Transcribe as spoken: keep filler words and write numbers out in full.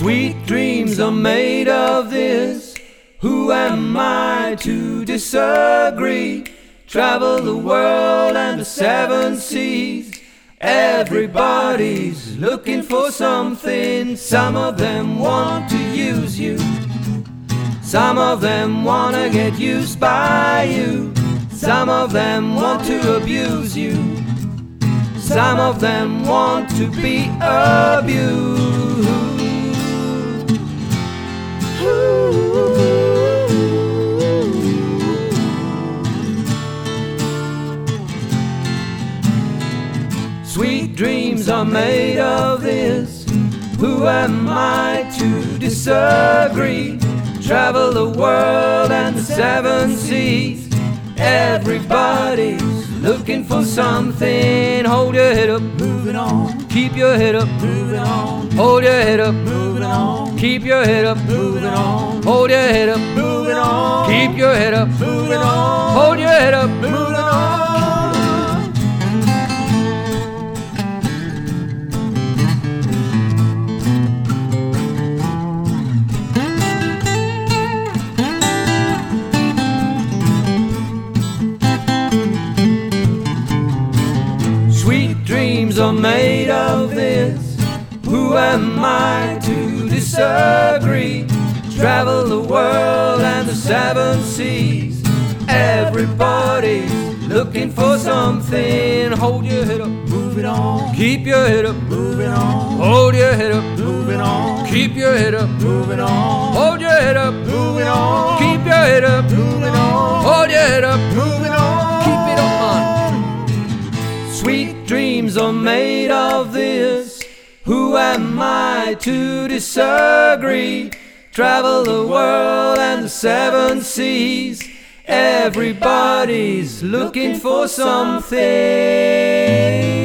Sweet dreams are made of this. Who am I to disagree? Travel the world and the seven seas. Everybody's looking for something. Some of them want to use you. Some of them wanna get used by you. Some of them want to abuse you. Some of them want to be abused. Sweet dreams are made of this. Who am I to disagree? Travel the world and the seven seas. Everybody's looking for something. Hold your head up, Moving on, keep your head up. moving on, Hold your head up, moving on, keep your head up. moving on, Hold your head up, moving on, keep your head up. moving on, Hold your head up, moving on. Sweet dreams are made of this. Who am I to disagree? Travel the world and the seven seas. Everybody's looking for something. Hold your head up, Moving on, keep your head up. moving on, Hold your head up, moving on, keep your head up. moving on, Hold your head up, moving on, keep your head up. moving on, Hold your head up, moving on. keep it on. Sweet dreams are made of this. Who am I to disagree? Travel the world and the seven seas. Everybody's looking for something.